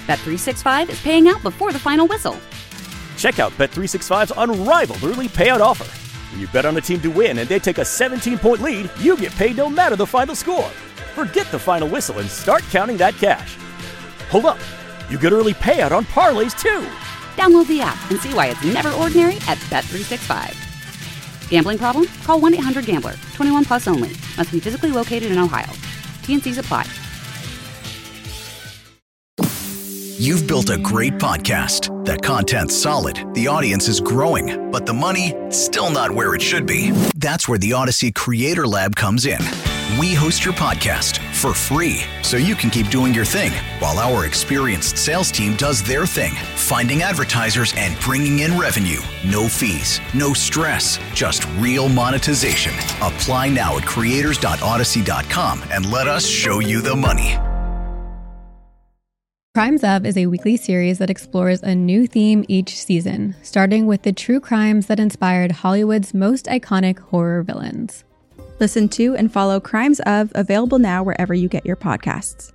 Bet365 is paying out before the final whistle. Check out Bet365's unrivaled early payout offer. When you bet on a team to win and they take a 17-point lead, you get paid no matter the final score. Forget the final whistle and start counting that cash. Hold up. You get early payout on parlays, too. Download the app and see why it's never ordinary at Bet365. Gambling problem? Call 1-800-GAMBLER. 21 plus only. Must be physically located in Ohio. T&Cs apply. You've built a great podcast. The content's solid, the audience is growing, but the money, still not where it should be. That's where the Odyssey Creator Lab comes in. We host your podcast for free, so you can keep doing your thing, while our experienced sales team does their thing, finding advertisers and bringing in revenue. No fees, no stress, just real monetization. Apply now at creators.odyssey.com and let us show you the money. Crimes Of is a weekly series that explores a new theme each season, starting with the true crimes that inspired Hollywood's most iconic horror villains. Listen to and follow Crimes Of, available now wherever you get your podcasts.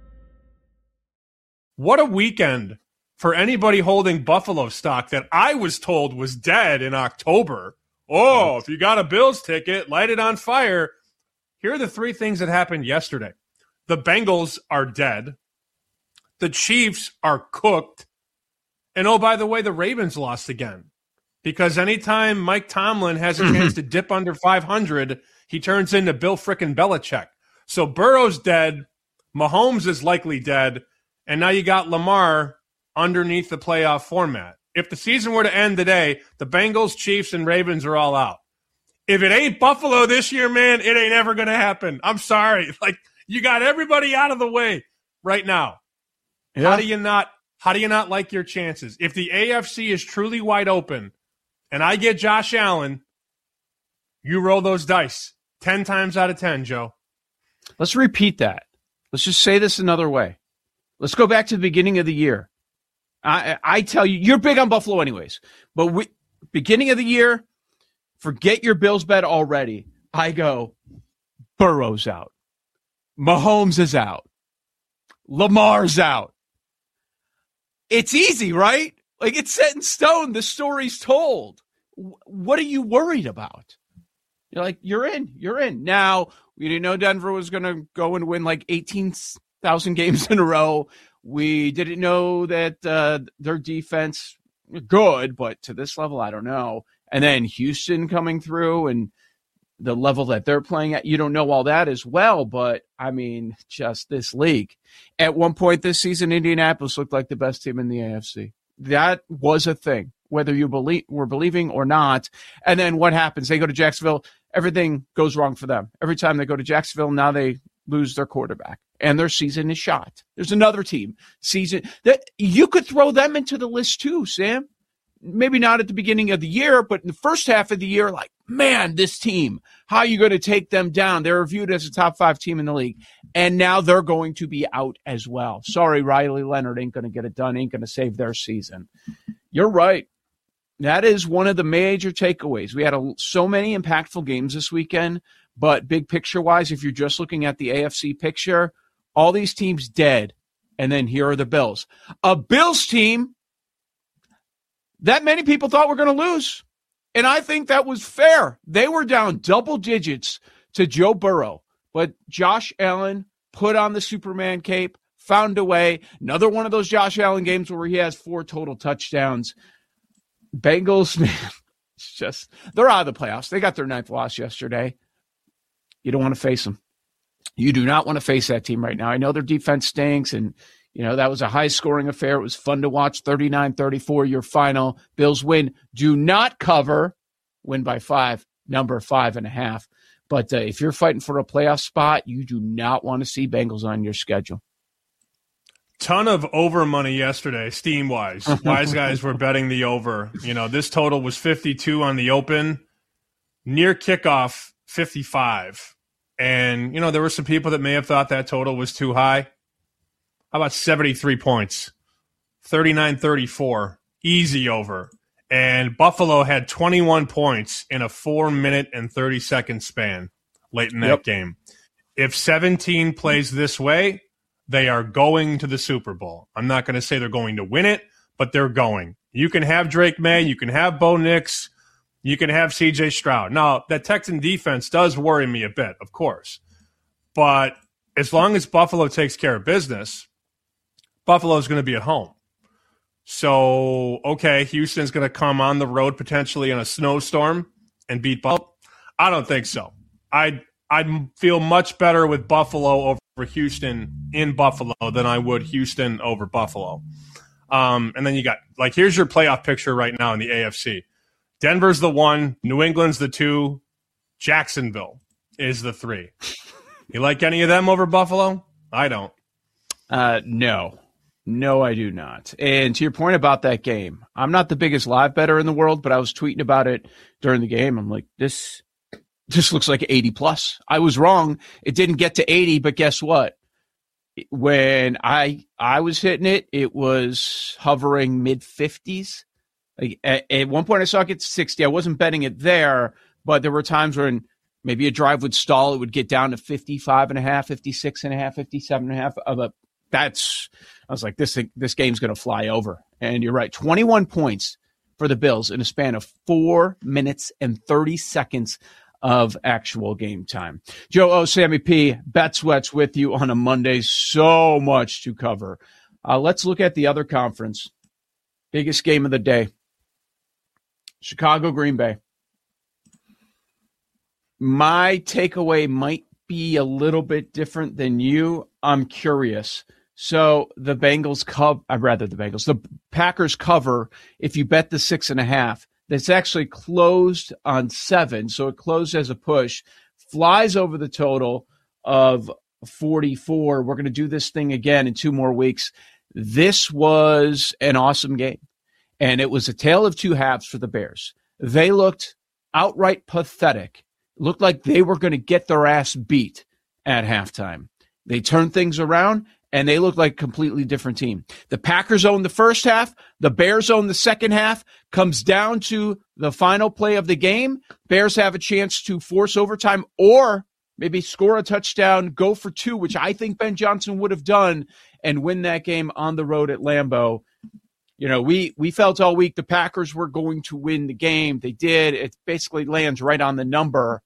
What a weekend for anybody holding Buffalo stock that I was told was dead in October. Oh, if you got a Bills ticket, light it on fire. Here are the three things that happened yesterday. The Bengals are dead. The Chiefs are cooked. And oh, by the way, the Ravens lost again. Because anytime Mike Tomlin has a chance to dip under 500, he turns into Bill frickin' Belichick. So Burrow's dead. Mahomes is likely dead. And now you got Lamar underneath the playoff format. If the season were to end today, the Bengals, Chiefs, and Ravens are all out. If it ain't Buffalo this year, man, it ain't ever going to happen. I'm sorry. Like, you got everybody out of the way right now. Yeah. How do you not like your chances? If the AFC is truly wide open and I get Josh Allen, you roll those dice 10 times out of 10, Joe. Let's repeat that. Let's just say this another way. Let's go back to the beginning of the year. I tell you, you're big on Buffalo anyways, but beginning of the year, forget your Bills bet already. I go, Burrow's out. Mahomes is out. Lamar's out. It's easy, right? Like, it's set in stone. The story's told. What are you worried about? You're like, you're in. Now, we didn't know Denver was going to go and win like 18,000 games in a row. We didn't know that their defense was good, but to this level, I don't know. And then Houston coming through and the level that they're playing at, you don't know all that as well. But, I mean, just this league. At one point this season, Indianapolis looked like the best team in the AFC. That was a thing, whether you were believing or not. And then what happens? They go to Jacksonville. Everything goes wrong for them. Every time they go to Jacksonville, now they lose their quarterback. And their season is shot. There's another team season that you could throw them into the list too, Sam. Maybe not at the beginning of the year, but in the first half of the year, like, man, this team, how are you going to take them down? They're viewed as a top 5 team in the league. And now they're going to be out as well. Sorry, Riley Leonard ain't going to get it done, ain't going to save their season. You're right. That is one of the major takeaways. We had so many impactful games this weekend, but big picture-wise, if you're just looking at the AFC picture, all these teams dead, and then here are the Bills. A Bills team that many people thought were going to lose. And I think that was fair. They were down double digits to Joe Burrow. But Josh Allen put on the Superman cape, found a way. Another one of those Josh Allen games where he has 4 total touchdowns. Bengals, man, it's just, they're out of the playoffs. They got their 9th loss yesterday. You don't want to face them. You do not want to face that team right now. I know their defense stinks, and that was a high-scoring affair. It was fun to watch. 39-34, your final. Bills win. Do not cover. Win by 5. Number 5.5. But if you're fighting for a playoff spot, you do not want to see Bengals on your schedule. Ton of over money yesterday, steam-wise. Wise guys were betting the over. This total was 52 on the open. Near kickoff, 55. And, there were some people that may have thought that total was too high. How about 73 points? 39-34. Easy over. And Buffalo had 21 points in a 4-minute and 30-second span late in that game. If 17 plays this way, They are going to the Super Bowl. I'm not going to say they're going to win it, but they're going. You can have Drake May. You can have Bo Nix. You can have C.J. Stroud. Now, that Texan defense does worry me a bit, of course. But as long as Buffalo takes care of business, Buffalo's going to be at home. So, okay, Houston's going to come on the road potentially in a snowstorm and beat Buffalo. I don't think so. I'd feel much better with Buffalo over Houston in Buffalo than I would Houston over Buffalo. And then you got, like, here's your playoff picture right now in the AFC. Denver's the 1, New England's the 2, Jacksonville is the 3. You like any of them over Buffalo? I don't. No, I do not. And to your point about that game, I'm not the biggest live bettor in the world, but I was tweeting about it during the game. I'm like, this looks like 80 plus. I was wrong. It didn't get to 80, but guess what? When I was hitting it, it was hovering mid 50s. Like at one point I saw it get to 60. I wasn't betting it there, but there were times when maybe a drive would stall. It would get down to 55.5, 56.5, 57.5. I was like, this game's going to fly over. And you're right. 21 points for the Bills in a span of 4 minutes and 30 seconds of actual game time. Joe O, Sammy P, Bet Sweats with you on a Monday. So much to cover. Let's look at the other conference. Biggest game of the day. Chicago, Green Bay. My takeaway might be a little bit different than you. I'm curious. So the Packers cover if you bet the 6.5. That's actually closed on 7. So it closed as a push, flies over the total of 44. We're going to do this thing again in 2 more weeks. This was an awesome game. And it was a tale of 2 halves for the Bears. They looked outright pathetic. Looked like they were going to get their ass beat at halftime. They turned things around, and they looked like a completely different team. The Packers owned the first half. The Bears owned the second half. Comes down to the final play of the game. Bears have a chance to force overtime or maybe score a touchdown, go for 2, which I think Ben Johnson would have done, and win that game on the road at Lambeau. You know, we felt all week the Packers were going to win the game. They did. It basically lands right on the number.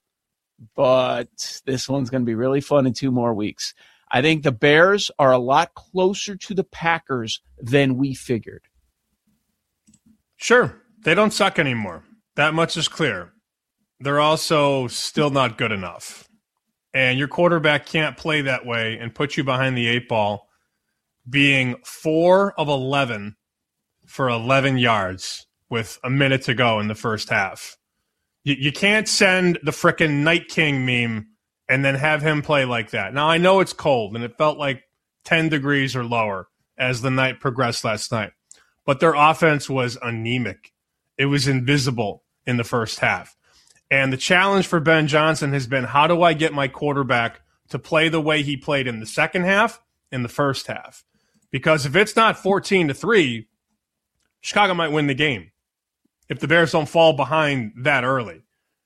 But this one's going to be really fun in 2 more weeks. I think the Bears are a lot closer to the Packers than we figured. Sure. They don't suck anymore. That much is clear. They're also still not good enough. And your quarterback can't play that way and put you behind the 8 ball, being 4 of 11 for 11 yards with a minute to go in the first half. You can't send the frickin' Night King meme and then have him play like that. Now, I know it's cold, and it felt like 10 degrees or lower as the night progressed last night. But their offense was anemic. It was invisible in the first half. And the challenge for Ben Johnson has been, how do I get my quarterback to play the way he played in the second half, in the first half? Because if it's not 14-3, Chicago might win the game if the Bears don't fall behind that early.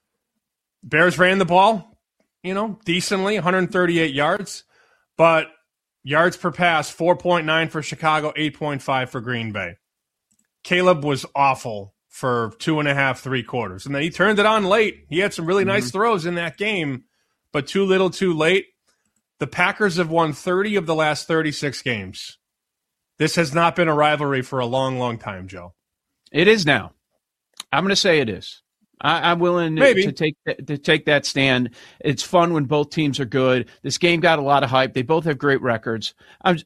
Bears ran the ball, decently, 138 yards, but yards per pass, 4.9 for Chicago, 8.5 for Green Bay. Caleb was awful for 2.5, 3 quarters. And then he turned it on late. He had some really nice throws in that game, but too little, too late. The Packers have won 30 of the last 36 games. This has not been a rivalry for a long, long time, Joe. It is now. I'm going to say it is. I'm willing to take that stand. It's fun when both teams are good. This game got a lot of hype. They both have great records.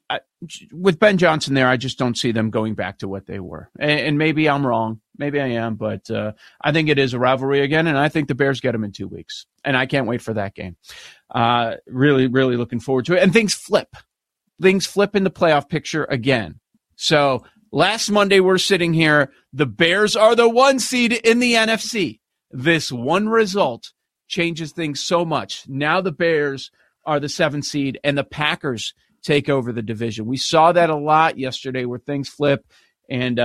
With Ben Johnson there, I just don't see them going back to what they were. And maybe I'm wrong. Maybe I am. But I think it is a rivalry again, and I think the Bears get them in 2 weeks. And I can't wait for that game. Really, really looking forward to it. And things flip. Things flip in the playoff picture again. So last Monday, we're sitting here. The Bears are the 1 seed in the NFC. This one result changes things so much. Now the Bears are the 7 seed, and the Packers take over the division. We saw that a lot yesterday where things flip and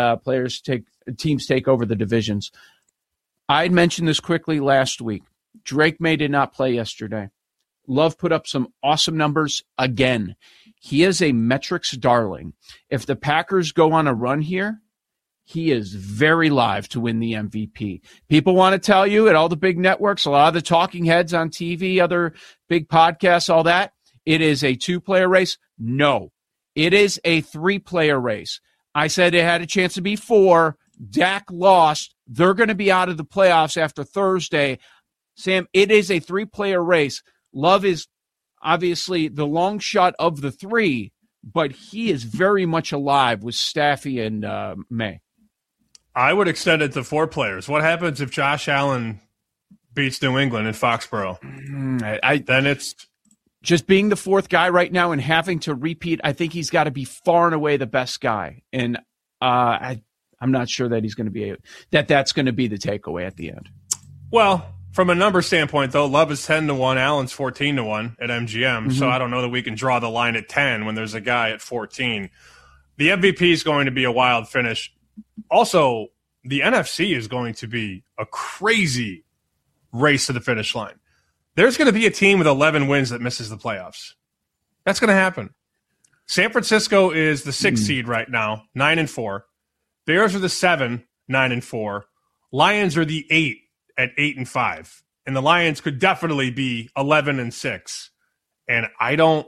teams take over the divisions. I mentioned this quickly last week. Drake May did not play yesterday. Love put up some awesome numbers again. He is a metrics darling. If the Packers go on a run here, he is very live to win the MVP. People want to tell you at all the big networks, a lot of the talking heads on TV, other big podcasts, all that, it is a 2-player race. No, it is a 3-player race. I said it had a chance to be 4. Dak lost. They're going to be out of the playoffs after Thursday. Sam, it is a 3-player race. Love is obviously the long shot of the 3, but he is very much alive with Staffy and May. I would extend it to 4 players. What happens if Josh Allen beats New England in Foxborough? Then it's just being the 4th guy right now and having to repeat. I think he's got to be far and away the best guy, and I'm not sure that he's going to be that's going to be the takeaway at the end. Well, from a number standpoint, though, Love is 10-1, Allen's 14-1 at MGM. So I don't know that we can draw the line at 10 when there's a guy at 14. The MVP is going to be a wild finish. Also, the NFC is going to be a crazy race to the finish line. There's going to be a team with 11 wins that misses the playoffs. That's going to happen. San Francisco is the 6th seed right now, 9-4. Bears are the 7, 9-4. Lions are the 8 at 8-5. And the Lions could definitely be 11-6. And I don't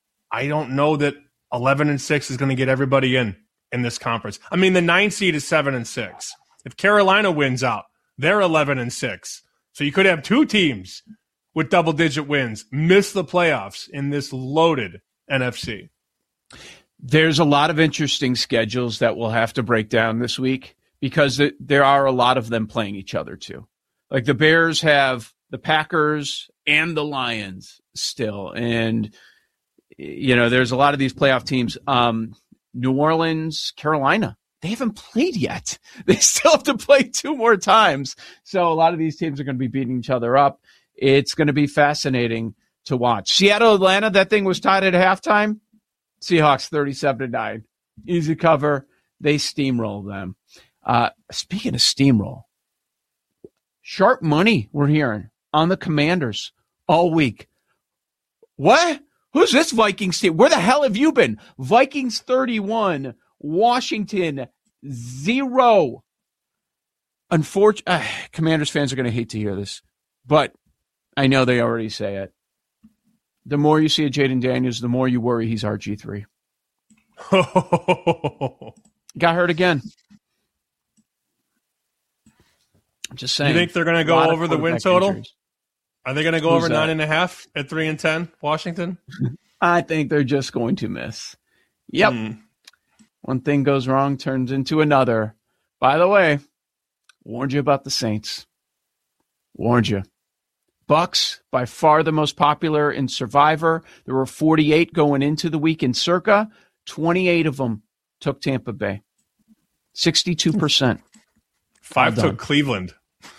know that 11-6 is going to get everybody in this conference. I mean, the 9 seed is 7-6. If Carolina wins out, they're 11-6. So you could have 2 teams with double-digit wins miss the playoffs in this loaded NFC. There's a lot of interesting schedules that we'll have to break down this week because there are a lot of them playing each other too. Like the Bears have the Packers and the Lions still. And, there's a lot of these playoff teams. New Orleans, Carolina, they haven't played yet. They still have to play 2 more times. So a lot of these teams are going to be beating each other up. It's going to be fascinating to watch. Seattle, Atlanta, that thing was tied at halftime. Seahawks 37-9. Easy cover. They steamroll them. Speaking of steamroll, sharp money we're hearing on the Commanders all week. What? Who's this Vikings team? Where the hell have you been? Vikings 31, Washington 0. Unfortunately, Commanders fans are going to hate to hear this, but I know they already say it. The more you see of Jaden Daniels, the more you worry he's RG3. Got hurt again. I'm just saying. You think they're going to go over the win total? Injuries. Are they going to go over 9.5 at 3-10, Washington? I think they're just going to miss. Yep. One thing goes wrong, turns into another. By the way, warned you about the Saints. Warned you. Bucks, by far the most popular in Survivor. There were 48 going into the week in Circa. 28 of them took Tampa Bay. 62%. 5 took Cleveland.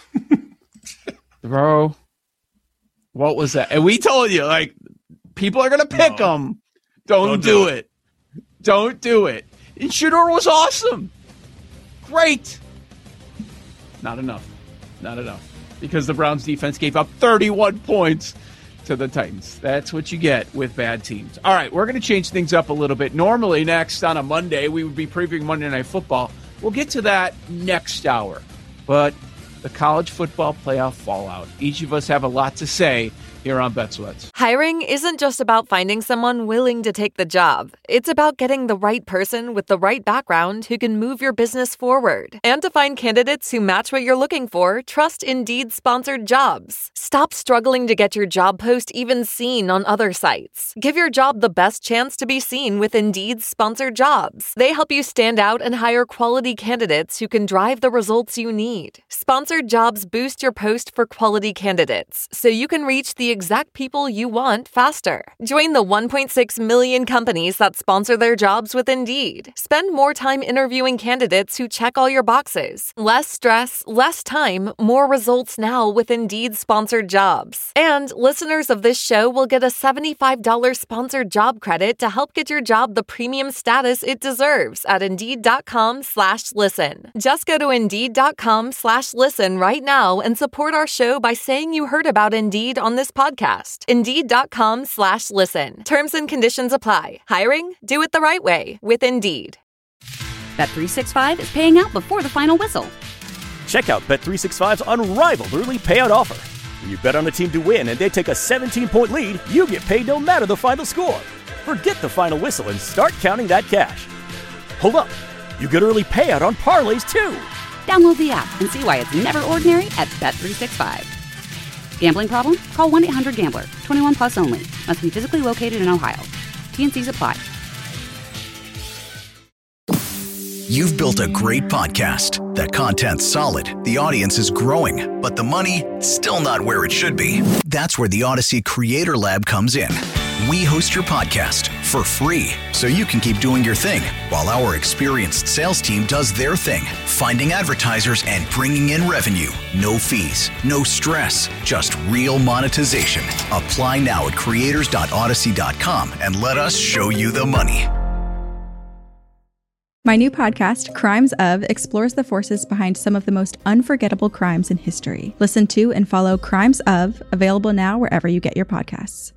Bro, what was that? And we told you, people are going to pick them. Don't do it. Don't do it. And Shedeur was awesome. Great. Not enough. Because the Browns defense gave up 31 points to the Titans. That's what you get with bad teams. All right, we're going to change things up a little bit. Normally, next on a Monday, we would be previewing Monday Night Football. We'll get to that next hour. But the college football playoff fallout. Each of us have a lot to say here on Bet Sweats. Hiring isn't just about finding someone willing to take the job. It's about getting the right person with the right background who can move your business forward. And to find candidates who match what you're looking for, trust Indeed Sponsored Jobs. Stop struggling to get your job post even seen on other sites. Give your job the best chance to be seen with Indeed Sponsored Jobs. They help you stand out and hire quality candidates who can drive the results you need. Sponsored Jobs boost your post for quality candidates so you can reach the exact people you want faster. Join the 1.6 million companies that sponsor their jobs with Indeed. Spend more time interviewing candidates who check all your boxes. Less stress, less time, more results now with Indeed Sponsored Jobs. And listeners of this show will get a $75 sponsored job credit to help get your job the premium status it deserves at Indeed.com/listen. Just go to Indeed.com/listen right now and support our show by saying you heard about Indeed on this podcast. Indeed.com/listen. Terms and conditions apply. Hiring? Do it the right way with Indeed. Bet365 is paying out before the final whistle. Check out Bet365's unrivaled early payout offer. When you bet on a team to win and they take a 17-point lead, you get paid no matter the final score. Forget the final whistle and start counting that cash. Hold up. You get early payout on parlays, too. Download the app and see why it's never ordinary at Bet365. Gambling problem? Call 1-800-GAMBLER. 21 plus only. Must be physically located in Ohio. T&Cs apply. You've built a great podcast. That content's solid. The audience is growing. But the money, still not where it should be. That's where the Odyssey Creator Lab comes in. We host your podcast for free so you can keep doing your thing while our experienced sales team does their thing, finding advertisers and bringing in revenue. No fees, no stress, just real monetization. Apply now at creators.odyssey.com and let us show you the money. My new podcast, Crimes Of, explores the forces behind some of the most unforgettable crimes in history. Listen to and follow Crimes Of, available now wherever you get your podcasts.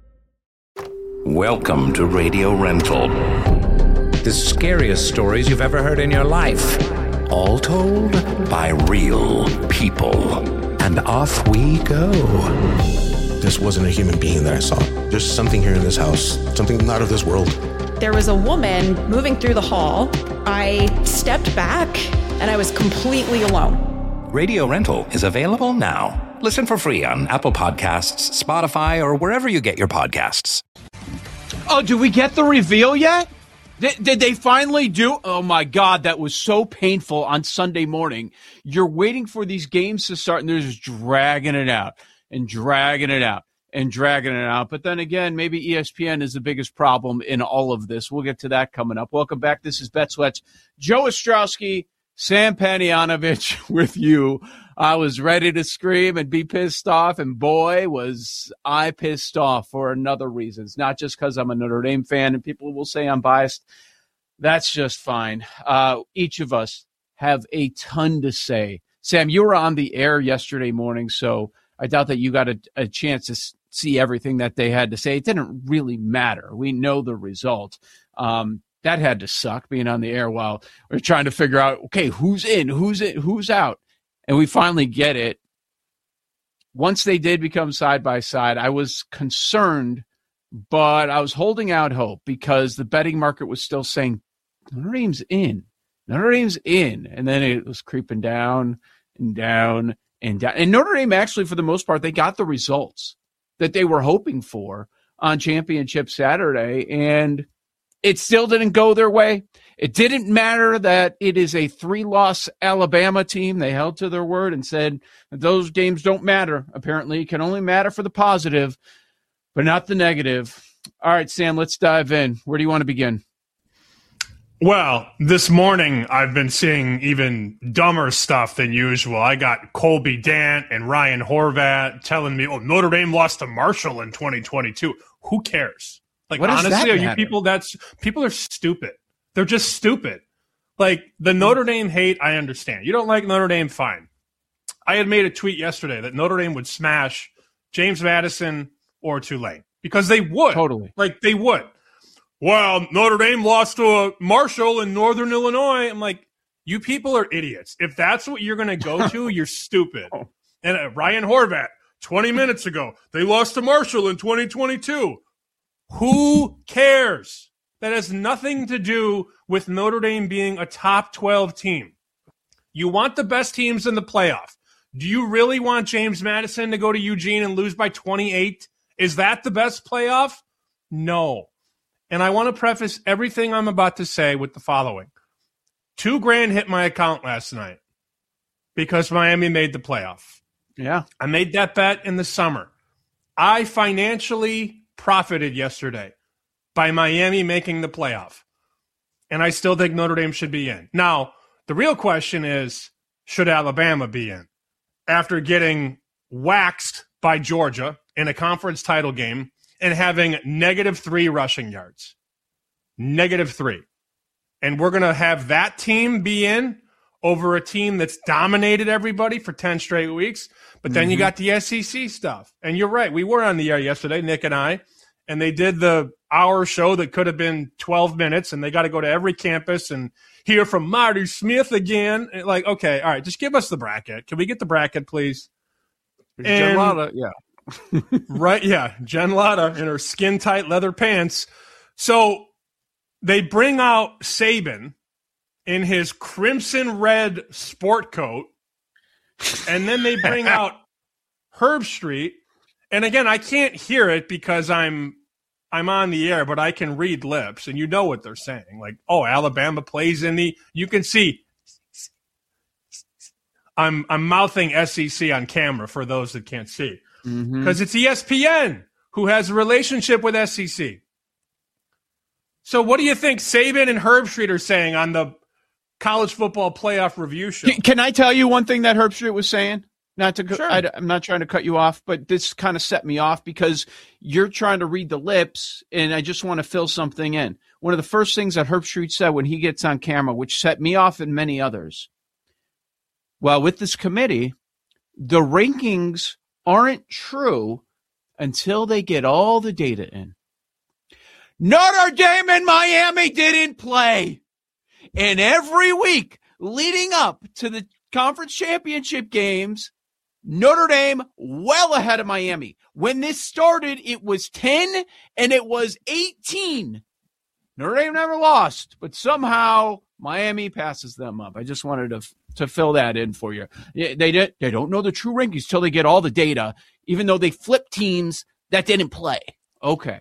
Welcome to Radio Rental. The scariest stories you've ever heard in your life. All told by real people. And off we go. This wasn't a human being that I saw. There's something here in this house. Something not of this world. There was a woman moving through the hall. I stepped back and I was completely alone. Radio Rental is available now. Listen for free on Apple Podcasts, Spotify, or wherever you get your podcasts. Oh, did we get the reveal yet? Did they finally do? Oh, my God, that was so painful on Sunday morning. You're waiting for these games to start, and they're just dragging it out and dragging it out and dragging it out. But then again, maybe ESPN is the biggest problem in all of this. We'll get to that coming up. Welcome back. This is Bet Sweats. Joe Ostrowski, Sam Panayonovich with you. I was ready to scream and be pissed off, and boy, was I pissed off for another reason. It's not just because I'm a Notre Dame fan and people will say I'm biased. That's just fine. Each of us have a ton to say. Sam, you were on the air yesterday morning, so I doubt that you got a chance to see everything that they had to say. It didn't really matter. We know the result. That had to suck, being on the air while we're trying to figure out, okay, who's in, who's out. And we finally get it. Once they did become side by side, I was concerned, but I was holding out hope because the betting market was still saying, Notre Dame's in. Notre Dame's in. And then it was creeping down and down and down. And Notre Dame, actually, for the most part, they got the results that they were hoping for on Championship Saturday, and it still didn't go their way. It didn't matter that it is a 3-loss Alabama team. They held to their word and said that those games don't matter. Apparently, it can only matter for the positive, but not the negative. All right, Sam, let's dive in. Where do you want to begin? Well, this morning I've been seeing even dumber stuff than usual. I got Colby Dant and Ryan Horvat telling me, Notre Dame lost to Marshall in 2022. Who cares? Like, honestly, are you people people are stupid. They're just stupid. Like, the Notre Dame hate, I understand. You don't like Notre Dame, fine. I had made a tweet yesterday that Notre Dame would smash James Madison or Tulane because they would. Totally. Like, they would. Well, Notre Dame lost to Marshall in Northern Illinois. I'm like, you people are idiots. If that's what you're going to go to, you're stupid. And Ryan Horvat, 20 minutes ago, they lost to Marshall in 2022. Who cares? That has nothing to do with Notre Dame being a top 12 team. You want the best teams in the playoff. Do you really want James Madison to go to Eugene and lose by 28? Is that the best playoff? No. And I want to preface everything I'm about to say with the following. $2,000 hit my account last night because Miami made the playoff. Yeah. I made that bet in the summer. I financially profited yesterday by Miami making the playoff. And I still think Notre Dame should be in. Now, the real question is, should Alabama be in? After getting waxed by Georgia in a conference title game and having -3 rushing yards. -3. And we're going to have that team be in over a team that's dominated everybody for 10 straight weeks. But then you got the SEC stuff. And you're right. We were on the air yesterday, Nick and I, and they did the hour show that could have been 12 minutes, and they got to go to every campus and hear from Marty Smith again. Like, okay, all right, just give us the bracket. Can we get the bracket, please? Jen Latta, yeah. Right, yeah. Jen Latta in her skin-tight leather pants. So they bring out Saban in his crimson red sport coat, and then they bring out Herb Street. And again, I can't hear it because I'm on the air, but I can read lips, and you know what they're saying. Like, oh, Alabama plays in the. You can see. I'm mouthing SEC on camera for those that can't see, because it's ESPN who has a relationship with SEC. So, what do you think Saban and Herb Street are saying on the college football playoff review show? Can I tell you one thing that Herb Street was saying? Sure. I'm not trying to cut you off, but this kind of set me off because you're trying to read the lips, and I just want to fill something in. One of the first things that Herb Street said when he gets on camera, which set me off and many others, well, with this committee, the rankings aren't true until they get all the data in. Notre Dame and Miami didn't play. And every week leading up to the conference championship games, Notre Dame well ahead of Miami. When this started, it was 10 and it was 18. Notre Dame never lost, but somehow Miami passes them up. I just wanted to fill that in for you. They don't know the true rankings till they get all the data, even though they flipped teams that didn't play. Okay.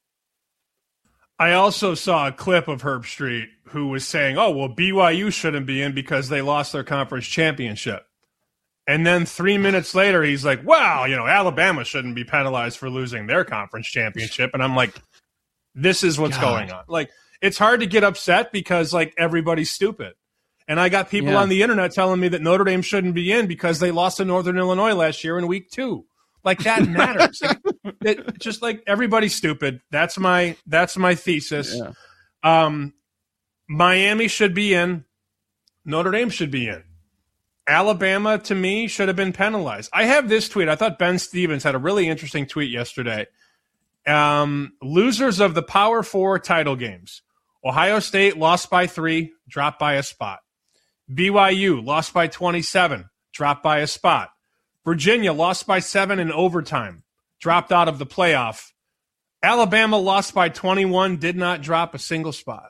I also saw a clip of Herb Street who was saying, oh, well, BYU shouldn't be in because they lost their conference championship. And then 3 minutes later, he's like, well, Alabama shouldn't be penalized for losing their conference championship. And I'm like, this is what's going on. Like, it's hard to get upset because, like, everybody's stupid. And I got people on the internet telling me that Notre Dame shouldn't be in because they lost to Northern Illinois last year in week 2. Like, that matters. Just like everybody's stupid. That's my thesis. Yeah. Miami should be in. Notre Dame should be in. Alabama, to me, should have been penalized. I have this tweet. I thought Ben Stevens had a really interesting tweet yesterday. Losers of the Power 4 title games. Ohio State lost by 3, dropped by a spot. BYU lost by 27, dropped by a spot. Virginia lost by 7 in overtime, dropped out of the playoff. Alabama lost by 21, did not drop a single spot.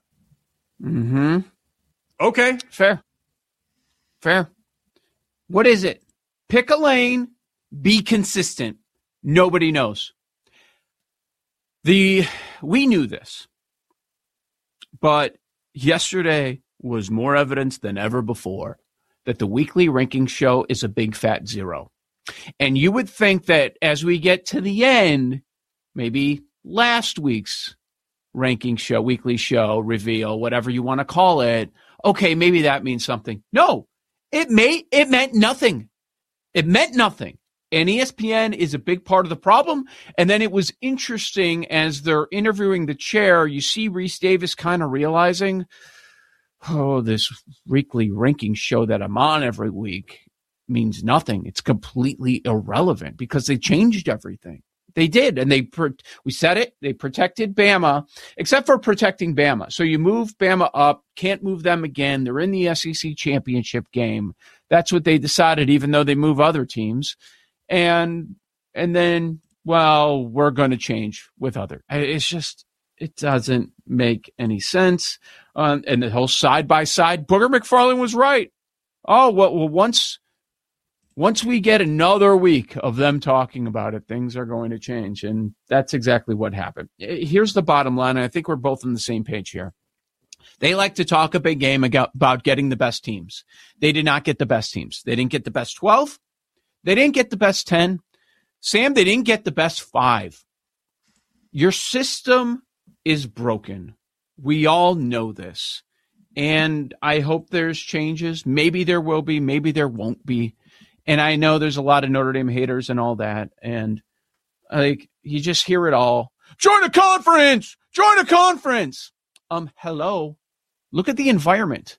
Okay. Fair. What is it? Pick a lane, be consistent. Nobody knows. We knew this, but yesterday was more evidence than ever before that the weekly ranking show is a big fat zero. And you would think that as we get to the end, maybe last week's ranking show, weekly show, reveal, whatever you want to call it, okay, maybe that means something. No, it meant nothing. It meant nothing. And ESPN is a big part of the problem. And then it was interesting as they're interviewing the chair, you see Reese Davis kind of realizing, oh, this weekly ranking show that I'm on every week means nothing. It's completely irrelevant because they changed everything. They did. And we said it. They protected Bama, except for protecting Bama. So you move Bama up, can't move them again. They're in the SEC championship game. That's what they decided, even though they move other teams. And then, well, we're going to change with other. It's just, it doesn't make any sense. And the whole side-by-side, Booger McFarland was right. Oh, well, once we get another week of them talking about it, things are going to change. And that's exactly what happened. Here's the bottom line. And I think we're both on the same page here. They like to talk a big game about getting the best teams. They did not get the best teams. They didn't get the best 12. They didn't get the best 10. Sam, they didn't get the best 5. Your system is broken. We all know this. And I hope there's changes. Maybe there will be. Maybe there won't be. And I know there's a lot of Notre Dame haters and all that. And like, you just hear it all. Join a conference. Join a conference. Hello. Look at the environment.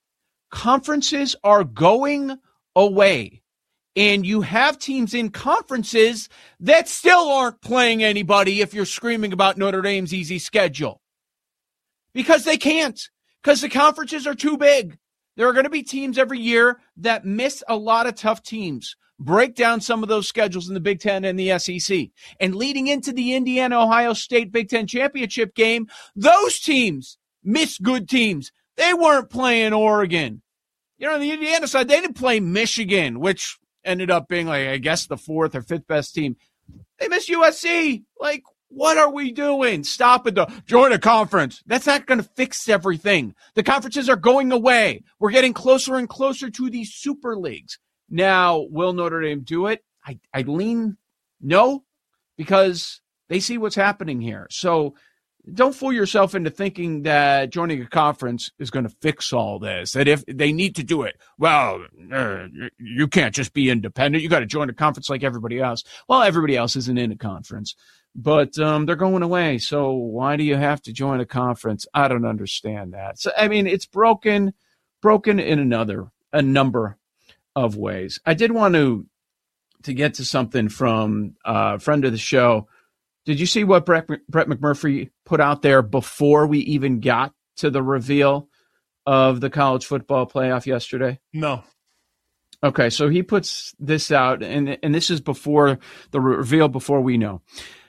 conferences are going away. And you have teams in conferences that still aren't playing anybody if you're screaming about Notre Dame's easy schedule. Because they can't. Because the conferences are too big. There are going to be teams every year that miss a lot of tough teams. Break down some of those schedules in the Big Ten and the SEC. And leading into the Indiana-Ohio State Big Ten championship game, those teams miss good teams. They weren't playing Oregon. You know, on the Indiana side, they didn't play Michigan, which ended up being, like, I guess, the fourth or fifth best team. They missed USC. Like, what are we doing? Stop it. Join a conference. That's not going to fix everything. The conferences are going away. We're getting closer and closer to these super leagues. Now, will Notre Dame do it? I lean no, because they see what's happening here. So don't fool yourself into thinking that joining a conference is going to fix all this, that if they need to do it, well, you can't just be independent. You got to join a conference like everybody else. Well, everybody else isn't in a conference, but they're going away. So why do you have to join a conference? I don't understand that. So, I mean, it's broken in a number of ways. I did want to get to something from a friend of the show. Did you see what Brett McMurphy put out there before we even got to the reveal of the college football playoff yesterday? No. Okay, so he puts this out, and this is before the reveal, before we know.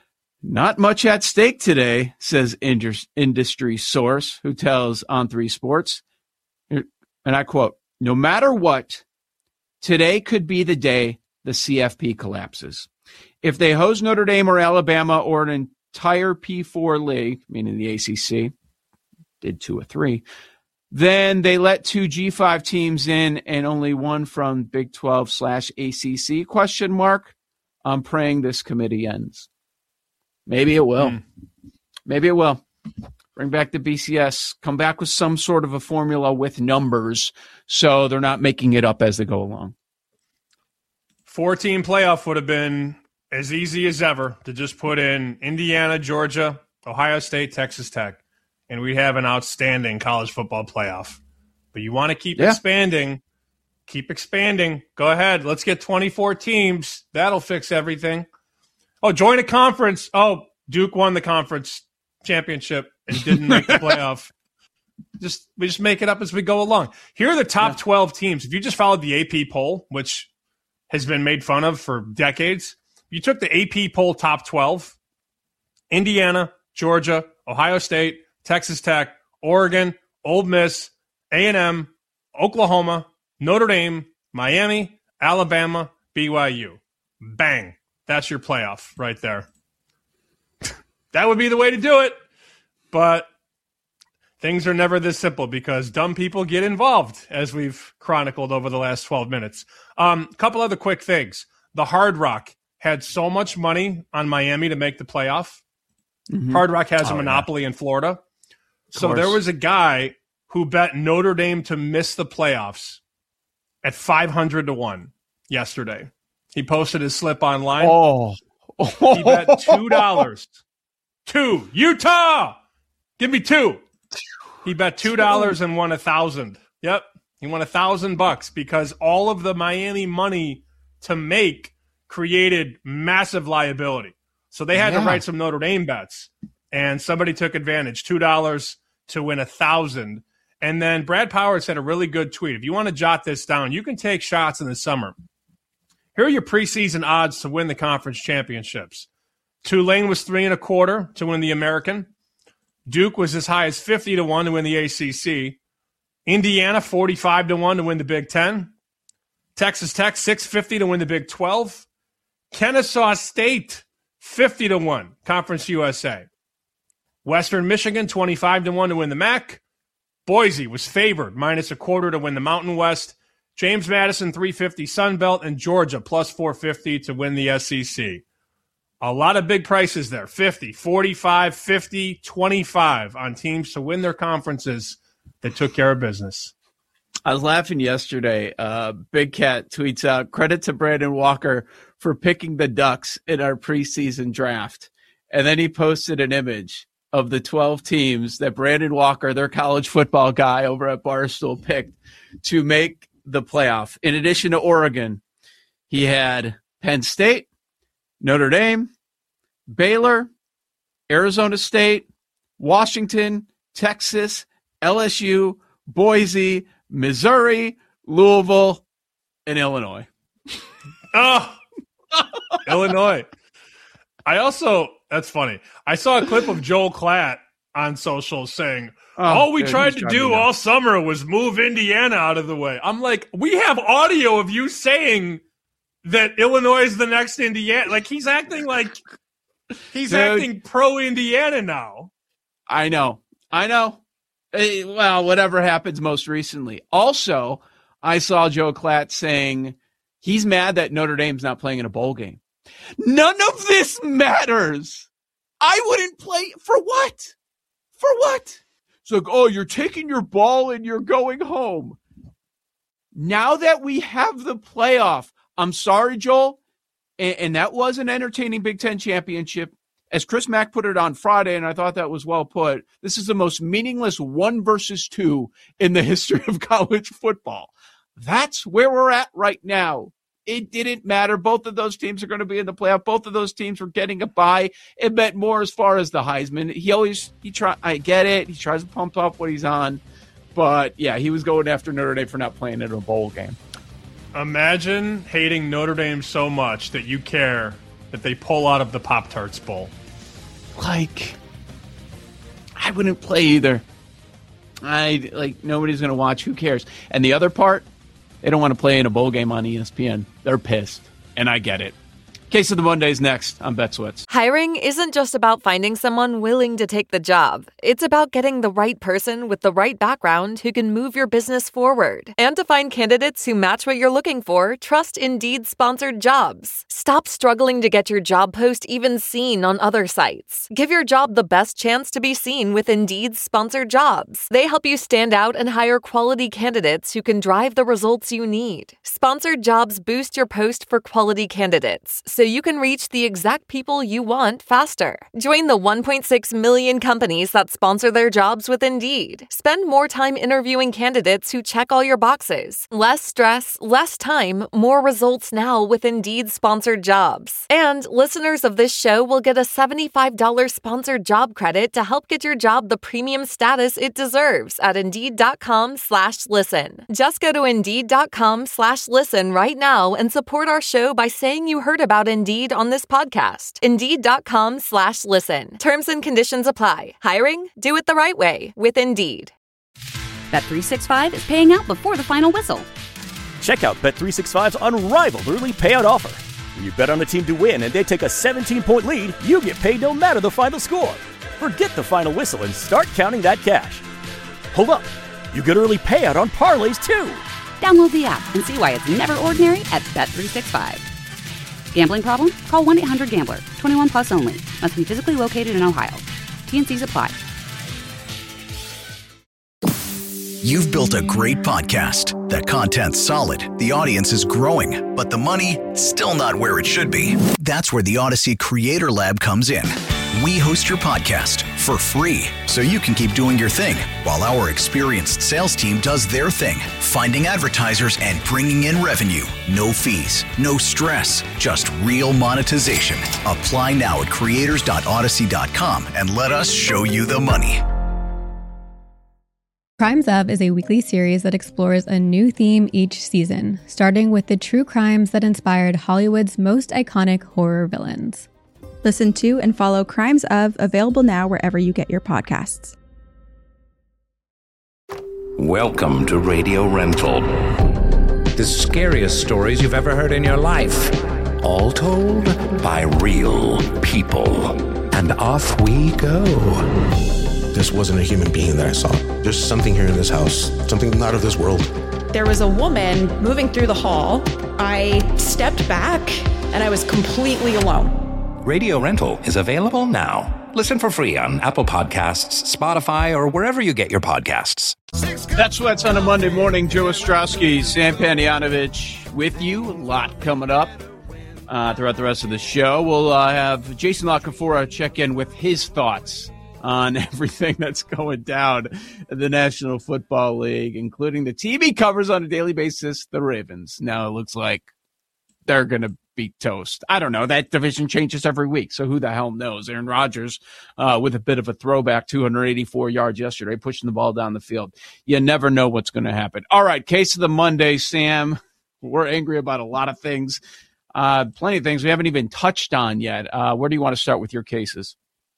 Not much at stake today, says industry source who tells On3 Sports. And I quote, "No matter what, today could be the day the CFP collapses. If they host Notre Dame or Alabama or an entire P4 league, meaning the ACC, did 2 or 3, then they let 2 G5 teams in and only one from Big 12/ACC, question mark. I'm praying this committee ends." Maybe it will. Maybe it will. Bring back the BCS. Come back with some sort of a formula with numbers so they're not making it up as they go along. 4-team playoff would have been as easy as ever to just put in Indiana, Georgia, Ohio State, Texas Tech, and we have an outstanding college football playoff. But you want to keep expanding. Keep expanding. Go ahead. Let's get 24 teams. That'll fix everything. Oh, join a conference. Oh, Duke won the conference championship and didn't make the playoff. We just make it up as we go along. Here are the top 12 teams. If you just followed the AP poll, which has been made fun of for decades, you took the AP poll top 12, Indiana, Georgia, Ohio State, Texas Tech, Oregon, Ole Miss, A&M, Oklahoma, Notre Dame, Miami, Alabama, BYU. Bang. That's your playoff right there. That would be the way to do it. But things are never this simple because dumb people get involved, as we've chronicled over the last 12 minutes. Couple other quick things. The Hard Rock had so much money on Miami to make the playoff. Mm-hmm. Hard Rock has a monopoly in Florida. So there was a guy who bet Notre Dame to miss the playoffs at 500-1 yesterday. He posted his slip online. He bet $2. Utah! Give me 2. He bet $2 and won 1,000. Yep. He won $1,000 because all of the Miami money to make created massive liability. So they had to write some Notre Dame bets, and somebody took advantage. $2 to win 1,000. And then Brad Powers had a really good tweet. If you want to jot this down, you can take shots in the summer. Here are your preseason odds to win the conference championships. Tulane was 3.25 to win the American. Duke was as high as 50-1 to win the ACC. Indiana 45-1 to win the Big Ten. Texas Tech 650 to win the Big 12. Kennesaw State 50-1, Conference USA. Western Michigan 25-1 to win the MAC. Boise was favored -0.25 to win the Mountain West. James Madison 350 Sun Belt, and Georgia plus 450 to win the SEC. A lot of big prices there. 50, 45, 50, 25 on teams to win their conferences that took care of business. I was laughing yesterday. Big Cat tweets out, credit to Brandon Walker for picking the Ducks in our preseason draft. And then he posted an image of the 12 teams that Brandon Walker, their college football guy over at Barstool, picked to make the playoff. In addition to Oregon, he had Penn State, Notre Dame, Baylor, Arizona State, Washington, Texas, LSU, Boise, Missouri, Louisville, and Illinois. Oh, Illinois. That's funny. I saw a clip of Joel Klatt on social saying, all we tried to do all summer was move Indiana out of the way. I'm like, we have audio of you saying that Illinois is the next Indiana. Like, he's acting acting pro-Indiana now. I know. Well, whatever happens most recently. Also, I saw Joe Klatt saying he's mad that Notre Dame's not playing in a bowl game. None of this matters. I wouldn't play. For what? For what? It's like, oh, you're taking your ball and you're going home. Now that we have the playoff, I'm sorry, Joel, and that was an entertaining Big Ten championship. As Chris Mack put it on Friday, and I thought that was well put, this is the most meaningless 1 versus 2 in the history of college football. That's where we're at right now. It didn't matter. Both of those teams are going to be in the playoff. Both of those teams were getting a bye. It meant more as far as the Heisman. I get it. He tries to pump up what he's on. But, yeah, he was going after Notre Dame for not playing in a bowl game. Imagine hating Notre Dame so much that you care that they pull out of the Pop-Tarts Bowl. Like, I wouldn't play either. Nobody's going to watch. Who cares? And the other part, they don't want to play in a bowl game on ESPN. They're pissed, and I get it. Case of the Mondays next. I'm Bet Switz. Hiring isn't just about finding someone willing to take the job. It's about getting the right person with the right background who can move your business forward. And to find candidates who match what you're looking for, trust Indeed-sponsored jobs. Stop struggling to get your job post even seen on other sites. Give your job the best chance to be seen with Indeed-sponsored jobs. They help you stand out and hire quality candidates who can drive the results you need. Sponsored jobs boost your post for quality candidates, so you can reach the exact people you want faster. Join the 1.6 million companies that sponsor their jobs with Indeed. Spend more time interviewing candidates who check all your boxes. Less stress, less time, more results now with Indeed-sponsored jobs. And listeners of this show will get a $75 sponsored job credit to help get your job the premium status it deserves at Indeed.com/listen. Just go to Indeed.com/listen right now and support our show by saying you heard about Indeed on this podcast. Indeed.com/listen. Terms and conditions apply. Hiring? Do it the right way with Indeed. Bet365 is paying out before the final whistle. Check out Bet365's unrivaled early payout offer. When you bet on a team to win and they take a 17-point lead, you get paid no matter the final score. Forget the final whistle and start counting that cash. Hold up. You get early payout on parlays too. Download the app and see why it's never ordinary at Bet365. Gambling problem? Call 1-800-GAMBLER. 21 plus only. Must be physically located in Ohio. T&Cs apply. You've built a great podcast. That content's solid. The audience is growing. But the money, still not where it should be. That's where the Odyssey Creator Lab comes in. We host your podcast for free, so you can keep doing your thing while our experienced sales team does their thing, finding advertisers and bringing in revenue. No fees, no stress, just real monetization. Apply now at creators.odyssey.com and let us show you the money. Crimes Of is a weekly series that explores a new theme each season, starting with the true crimes that inspired Hollywood's most iconic horror villains. Listen to and follow Crimes Of, available now wherever you get your podcasts. Welcome to Radio Rental. The scariest stories you've ever heard in your life. All told by real people. And off we go. This wasn't a human being that I saw. There's something here in this house, something not of this world. There was a woman moving through the hall. I stepped back and I was completely alone. Radio Rental is available now. Listen for free on Apple Podcasts, Spotify, or wherever you get your podcasts. That's what's on a Monday morning. Joe Ostrowski, Sam Panayotovich with you. A lot coming up throughout the rest of the show. We'll have Jason La Canfora check in with his thoughts on everything that's going down in the National Football League, including the team he covers on a daily basis, the Ravens. Now it looks like they're going to be toast. I don't know. That division changes every week, so who the hell knows? Aaron Rodgers with a bit of a throwback, 284 yards yesterday, pushing the ball down the field. You never know what's going to happen. All right, case of the Monday, Sam. We're angry about a lot of things. Plenty of things we haven't even touched on yet. Where do you want to start with your cases?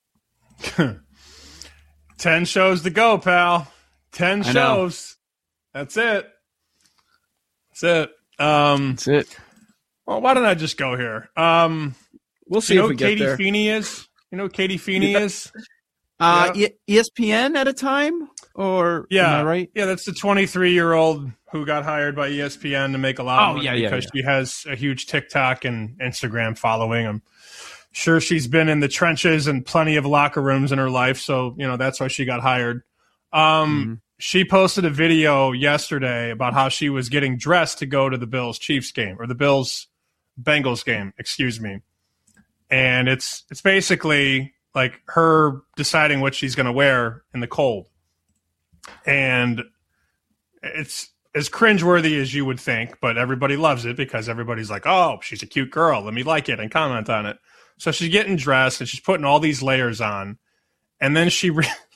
10 shows to go, pal. 10 shows. That's it. That's it. Well, why don't I just go here? We'll see if we get there. Feeney is? You know who Katie Feeney is? ESPN at a time? Or am I right? Yeah, that's the 23-year-old who got hired by ESPN to make a lot of money because she has a huge TikTok and Instagram following. I'm sure she's been in the trenches and plenty of locker rooms in her life, so that's why she got hired. She posted a video yesterday about how she was getting dressed to go to the Bills-Chiefs game, or the Bills-Bengals game, excuse me. And it's basically like her deciding what she's going to wear in the cold. And it's as cringeworthy as you would think, but everybody loves it because everybody's like, oh, she's a cute girl. Let me like it and comment on it. So she's getting dressed and she's putting all these layers on. And then she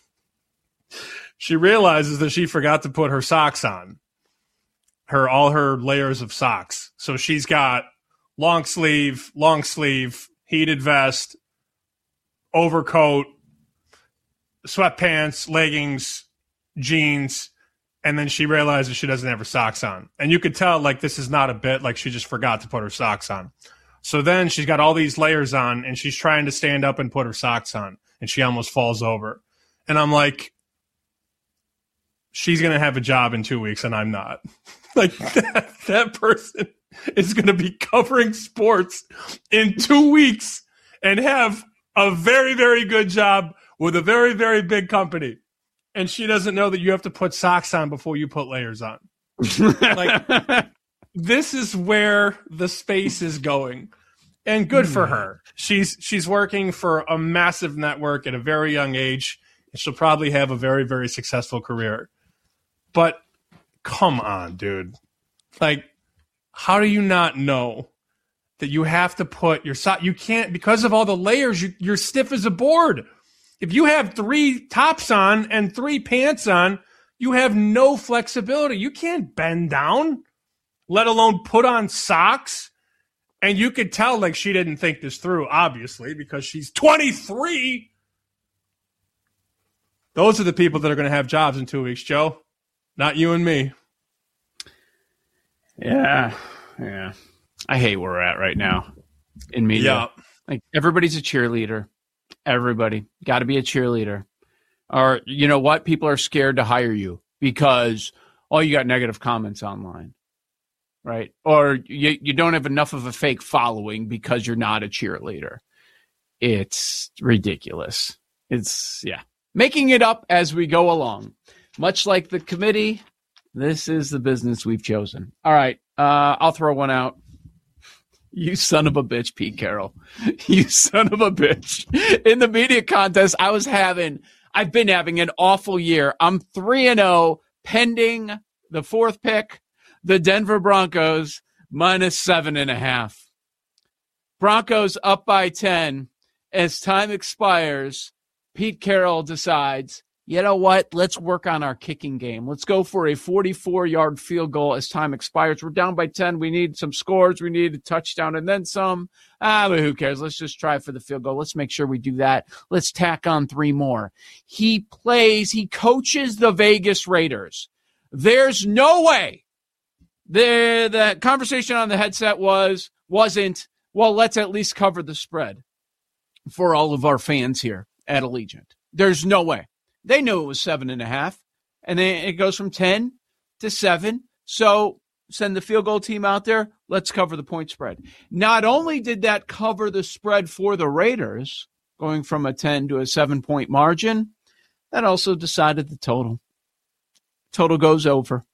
realizes that she forgot to put her socks on, all her layers of socks. So she's got long sleeve, heated vest, overcoat, sweatpants, leggings, jeans, and then she realizes she doesn't have her socks on. And you could tell, like, this is not a bit, like she just forgot to put her socks on. So then she's got all these layers on, and she's trying to stand up and put her socks on, and she almost falls over. And I'm like, she's going to have a job in 2 weeks, and I'm not. Like, that person is going to be covering sports in 2 weeks and have a very, very good job with a very, very big company. And she doesn't know that you have to put socks on before you put layers on. Like, this is where the space is going. And good for her. She's working for a massive network at a very young age. And she'll probably have a very, very successful career. But come on, dude. Like, how do you not know that you have to put your sock? You can't, because of all the layers, you're stiff as a board. If you have 3 tops on and 3 pants on, you have no flexibility. You can't bend down, let alone put on socks. And you could tell, like, she didn't think this through, obviously, because she's 23. Those are the people that are going to have jobs in 2 weeks, Joe. Not you and me. Yeah. I hate where we're at right now in media. Yeah. Like, everybody's a cheerleader. Everybody got to be a cheerleader. Or, you know what? People are scared to hire you because, you got negative comments online, right? Or you don't have enough of a fake following because you're not a cheerleader. It's ridiculous. It's, making it up as we go along. Much like the committee, this is the business we've chosen. All right, I'll throw one out. You son of a bitch, Pete Carroll. You son of a bitch. In the media contest, I've been having an awful year. I'm 3-0, pending the 4th pick, the Denver Broncos, -7.5. Broncos up by 10. As time expires, Pete Carroll decides, you know what? Let's work on our kicking game. Let's go for a 44-yard field goal as time expires. We're down by 10. We need some scores. We need a touchdown and then some. But who cares? Let's just try for the field goal. Let's make sure we do that. Let's tack on 3 more. He coaches the Vegas Raiders. There's no way. The conversation on the headset wasn't, well, let's at least cover the spread for all of our fans here at Allegiant. There's no way. They knew it was 7.5, and then it goes from 10 to 7. So send the field goal team out there. Let's cover the point spread. Not only did that cover the spread for the Raiders, going from a 10 to a 7-point margin, that also decided the total. Total goes over.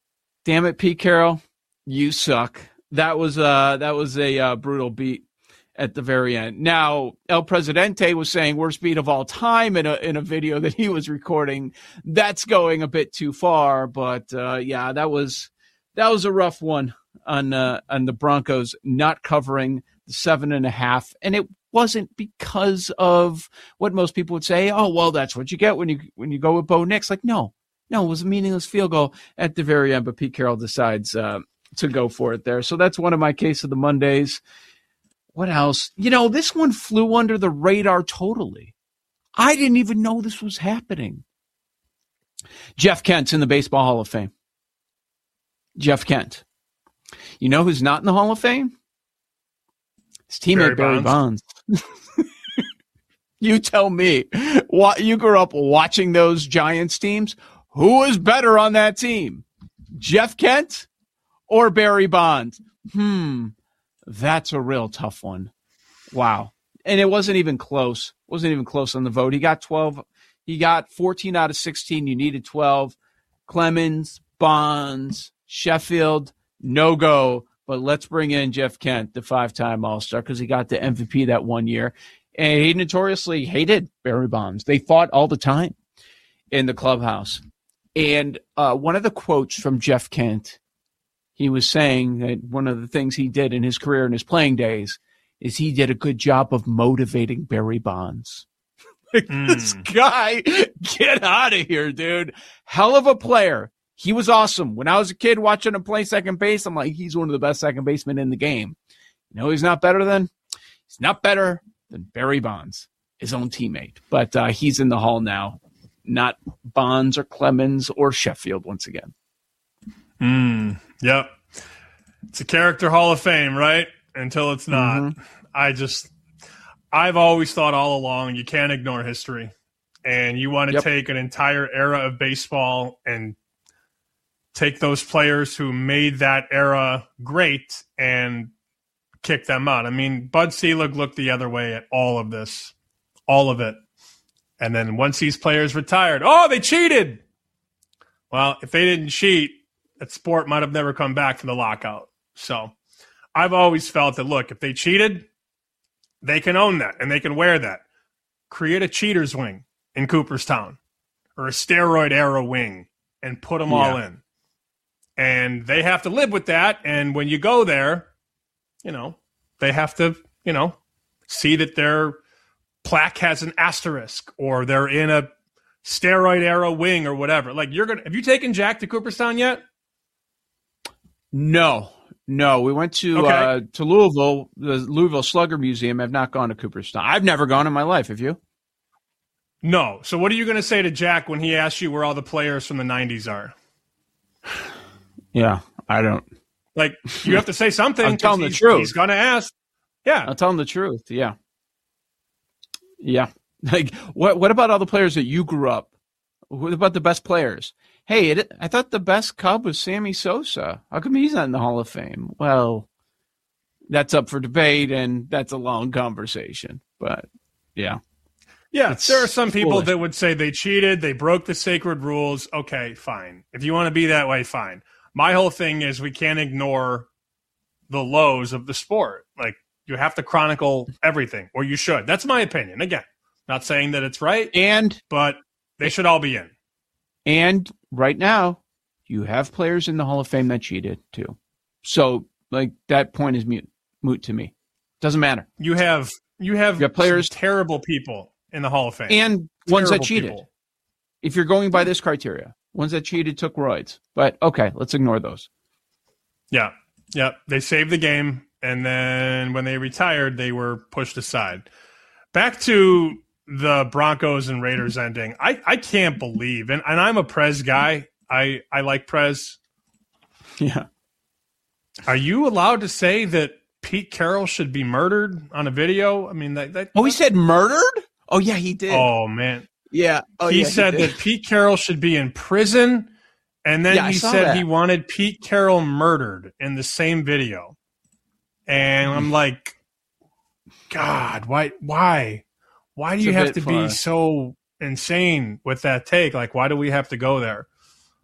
Damn it, Pete Carroll, you suck. That was a brutal beat. at the very end. Now, El Presidente was saying worst beat of all time in a video that he was recording. That's going a bit too far, but yeah, that was a rough one on the Broncos not covering the 7.5, and it wasn't because of what most people would say. Oh, well, that's what you get when you go with Bo Nix. Like, no, it was a meaningless field goal at the very end, but Pete Carroll decides to go for it there. So that's one of my case of the Mondays. What else? This one flew under the radar totally. I didn't even know this was happening. Jeff Kent's in the Baseball Hall of Fame. Jeff Kent. You know who's not in the Hall of Fame? His teammate Barry Bonds. You tell me. You grew up watching those Giants teams. Who was better on that team? Jeff Kent or Barry Bonds? That's a real tough one. Wow. And it wasn't even close. Wasn't even close on the vote. He got 12. He got 14 out of 16. You needed 12. Clemens, Bonds, Sheffield, no go. But let's bring in Jeff Kent, the 5-time All-Star, because he got the MVP that one year. And he notoriously hated Barry Bonds. They fought all the time in the clubhouse. And one of the quotes from Jeff Kent, he was saying that one of the things he did in his career in his playing days is he did a good job of motivating Barry Bonds. This guy, get out of here, dude. Hell of a player. He was awesome. When I was a kid watching him play second base, I'm like, he's one of the best second basemen in the game. He's not better than Barry Bonds, his own teammate. But he's in the Hall now, not Bonds or Clemens or Sheffield once again. Yep. It's a character Hall of Fame, right? Until it's not. I've always thought all along you can't ignore history. And you want to take an entire era of baseball and take those players who made that era great and kick them out. I mean, Bud Selig looked the other way at all of this. All of it. And then once these players retired, they cheated. Well, if they didn't cheat, that sport might have never come back from the lockout. So I've always felt that, look, if they cheated, they can own that and they can wear that. Create a cheater's wing in Cooperstown or a steroid era wing and put them all in. And they have to live with that. And when you go there, they have to, see that their plaque has an asterisk or they're in a steroid era wing or whatever. Like, have you taken Jack to Cooperstown yet? No, we went to Louisville, the Louisville Slugger Museum. I've not gone to Cooperstown. I've never gone in my life. Have you? No. So what are you going to say to Jack when he asks you where all the players from the 90s are? Yeah, I don't. Like, you have to say something. I'm telling the truth. He's going to ask. Yeah. I'll tell him the truth. Yeah. Yeah. Like, what about all the players that you grew up? What about the best players? Hey, I thought the best Cub was Sammy Sosa. How come he's not in the Hall of Fame? Well, that's up for debate, and that's a long conversation. But, yeah. Yeah, there are some people that would say they cheated, they broke the sacred rules. Okay, fine. If you want to be that way, fine. My whole thing is we can't ignore the lows of the sport. Like, you have to chronicle everything, or you should. That's my opinion. Again, not saying that it's right, but they should all be in. And right now, you have players in the Hall of Fame that cheated too. So, like, that point is moot to me. Doesn't matter. You have players, terrible people in the Hall of Fame, and ones that cheated. People. If you're going by this criteria, ones that cheated took roids. But okay, let's ignore those. Yeah. They saved the game, and then when they retired, they were pushed aside. Back to the Broncos and Raiders ending. I can't believe, and I'm a Prez guy. I like Prez. Yeah. Are you allowed to say that Pete Carroll should be murdered on a video? I mean, he said murdered? Oh, yeah, he did. Oh, man. Yeah. Oh, he said that Pete Carroll should be in prison, and then he said he wanted Pete Carroll murdered in the same video. And I'm like, God, why? Why do you have to be so insane with that take? Like, why do we have to go there?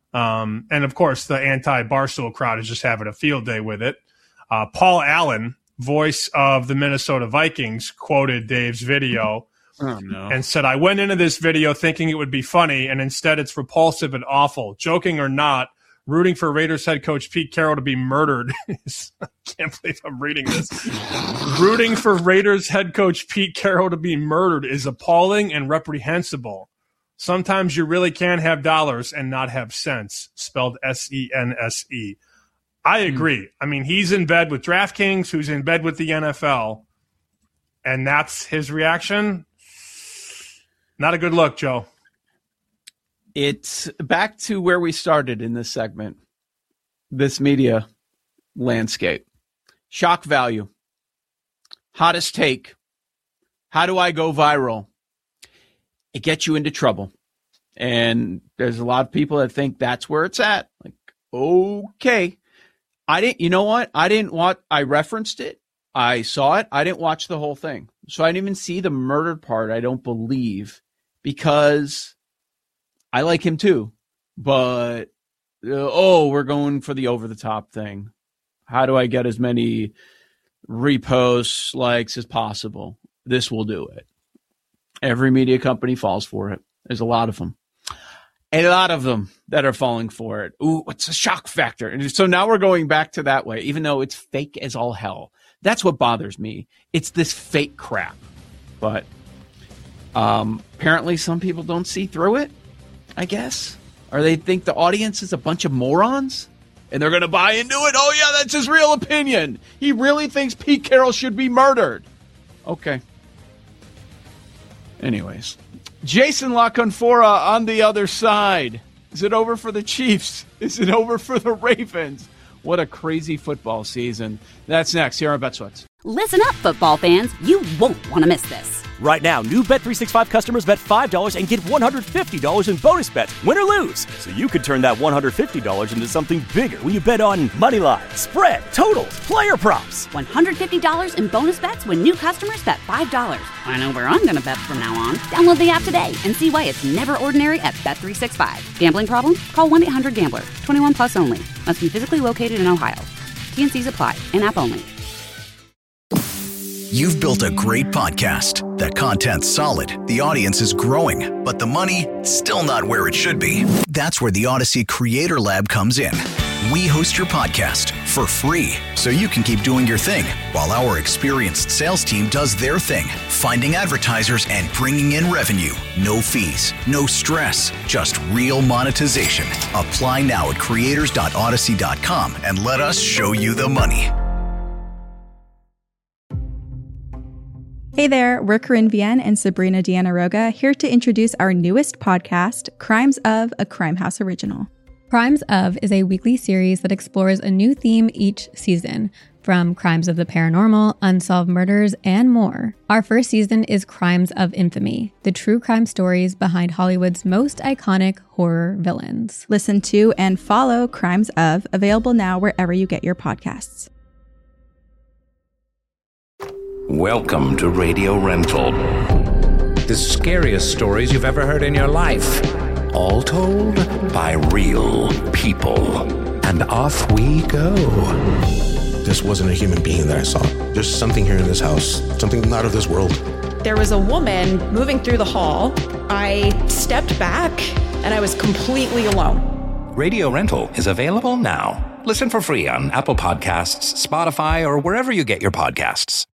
And, of course, the anti-Barstool crowd is just having a field day with it. Paul Allen, voice of the Minnesota Vikings, quoted Dave's video and said, "I went into this video thinking it would be funny, and instead it's repulsive and awful. Joking or not, rooting for Raiders head coach Pete Carroll to be murdered." I can't believe I'm reading this. Rooting for Raiders head coach Pete Carroll to be murdered is appalling and reprehensible. Sometimes you really can have dollars and not have sense, spelled S-E-N-S-E. I agree. I mean, he's in bed with DraftKings, who's in bed with the NFL, and that's his reaction. Not a good look, Joe. It's back to where we started in this segment, this media landscape. Shock value. Hottest take. How do I go viral? It gets you into trouble. And there's a lot of people that think that's where it's at. Like, okay. You know what? I referenced it. I saw it. I didn't watch the whole thing. So I didn't even see the murdered part, I don't believe, because I like him too. But, we're going for the over-the-top thing. How do I get as many reposts, likes as possible? This will do it. Every media company falls for it. There's a lot of them. A lot of them that are falling for it. Ooh, it's a shock factor. And so now we're going back to that way, even though it's fake as all hell. That's what bothers me. It's this fake crap. But apparently some people don't see through it, I guess. Or they think the audience is a bunch of morons and they're going to buy into it. Oh, yeah, that's his real opinion. He really thinks Pete Carroll should be murdered. Okay. Anyways, Jason La Canfora on the other side. Is it over for the Chiefs? Is it over for the Ravens? What a crazy football season. That's next here on BetSweats. Listen up, football fans. You won't want to miss this. Right now, new Bet365 customers bet $5 and get $150 in bonus bets, win or lose. So you could turn that $150 into something bigger when you bet on money line, spread, totals, player props. $150 in bonus bets when new customers bet $5. I know where I'm going to bet from now on. Download the app today and see why it's never ordinary at Bet365. Gambling problem? Call 1-800-GAMBLER. 21 plus only. Must be physically located in Ohio. T&Cs apply. In-app only. You've built a great podcast. That content's solid, the audience is growing, but the money, still not where it should be. That's where the Odyssey Creator Lab comes in. We host your podcast for free, so you can keep doing your thing, while our experienced sales team does their thing, finding advertisers and bringing in revenue. No fees, no stress, just real monetization. Apply now at creators.odyssey.com and let us show you the money. Hey there, we're Corinne Vienne and Sabrina Deanna Roga, here to introduce our newest podcast, Crimes of, a Crime House original. Crimes of is a weekly series that explores a new theme each season, from crimes of the paranormal, unsolved murders, and more. Our first season is Crimes of Infamy, the true crime stories behind Hollywood's most iconic horror villains. Listen to and follow Crimes of, available now wherever you get your podcasts. Welcome to Radio Rental. The scariest stories you've ever heard in your life. All told by real people. And off we go. This wasn't a human being that I saw. There's something here in this house, something not of this world. There was a woman moving through the hall. I stepped back and I was completely alone. Radio Rental is available now. Listen for free on Apple Podcasts, Spotify, or wherever you get your podcasts.